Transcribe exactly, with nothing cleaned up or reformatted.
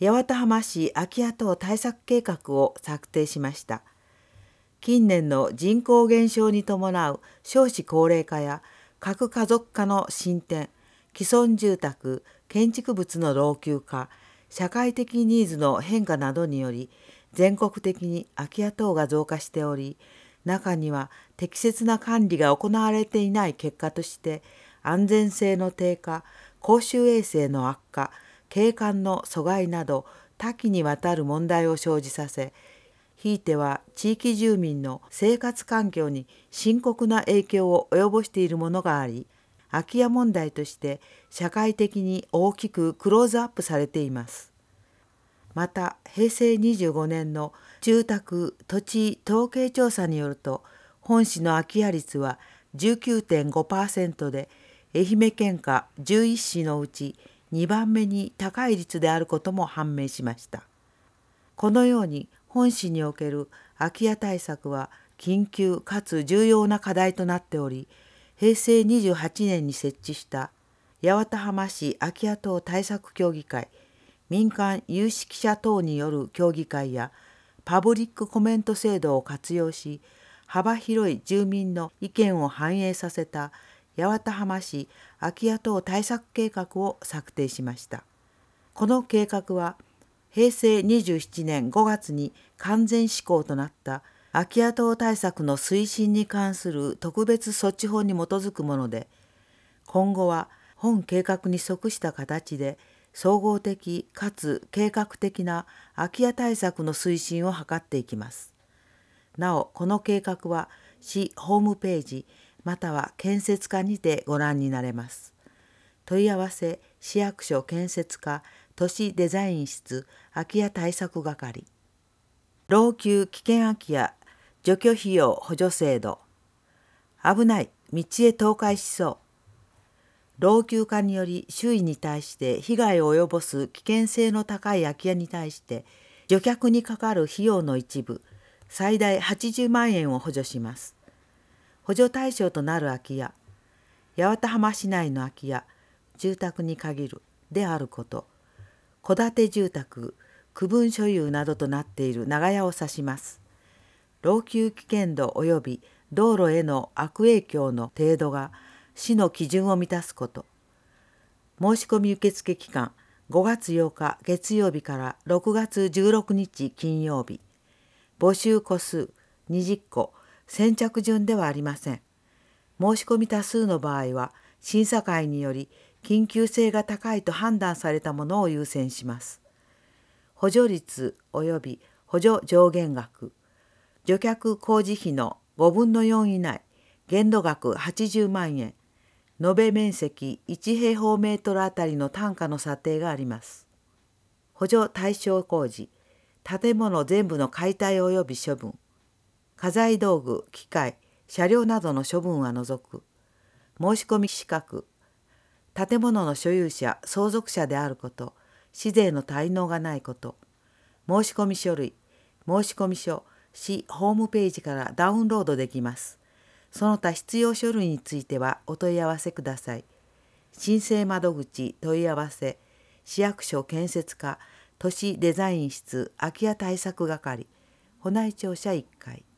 八幡浜市空き家等対策計画を策定しました。近年の人口減少に伴う少子高齢化や核家族化の進展、既存住宅、建築物の老朽化、社会的ニーズの変化などにより、全国的に空き家等が増加しており、中には適切な管理が行われていない結果として、安全性の低下、公衆衛生の悪化、景観の阻害など多岐にわたる問題を生じさせ、ひいては地域住民の生活環境に深刻な影響を及ぼしているものがあり、空き家問題として社会的に大きくクローズアップされています。また、へいせいにじゅうごねんの住宅土地統計調査によると、本市の空き家率は じゅうきゅうてんごパーセント で、愛媛県下じゅういち市のうちにばんめに高い率であることも判明しました。このように本市における空き家対策は緊急かつ重要な課題となっており、へいせいにじゅうはちねんに設置した八幡浜市空き家等対策協議会、民間有識者等による協議会やパブリックコメント制度を活用し、幅広い住民の意見を反映させた八幡浜市空き家等対策計画を策定しました。この計画はへいせいにじゅうななねんごがつに完全施行となった空き家等対策の推進に関する特別措置法に基づくもので、今後は本計画に即した形で総合的かつ計画的な空き家対策の推進を図っていきます。なお、この計画は市ホームページまたは建設課にてご覧になれます。問い合わせ市役所建設課都市デザイン室空き家対策係。老朽危険空き家除去費用補助制度。危ない、道へ倒壊しそう。老朽化により周囲に対して被害を及ぼす危険性の高い空き家に対して除却にかかる費用の一部最大はちじゅうまんえんを補助します。補助対象となる空き家、八幡浜市内の空き家、住宅に限るであること、戸建て住宅、区分所有などとなっている長屋を指します。老朽危険度及び道路への悪影響の程度が市の基準を満たすこと。申し込み受付期間ごがつようか月曜日からろくがつじゅうろくにち金曜日。募集戸数にじゅっこ、先着順ではありません。申し込み多数の場合は審査会により緊急性が高いと判断されたものを優先します。補助率及び補助上限額、除却工事費のごぶんのよん以内、限度額はちじゅうまんえん、延べ面積いちへいほうメートルあたりの単価の査定があります。補助対象工事、建物全部の解体及び処分、家財道具、機械、車両などの処分は除く。申し込み資格、建物の所有者、相続者であること、市税の滞納がないこと、申し込み書類、申し込み書、市ホームページからダウンロードできます。その他必要書類についてはお問い合わせください。申請窓口問い合わせ、市役所建設課、都市デザイン室空き家対策係、保内庁舎いっかい。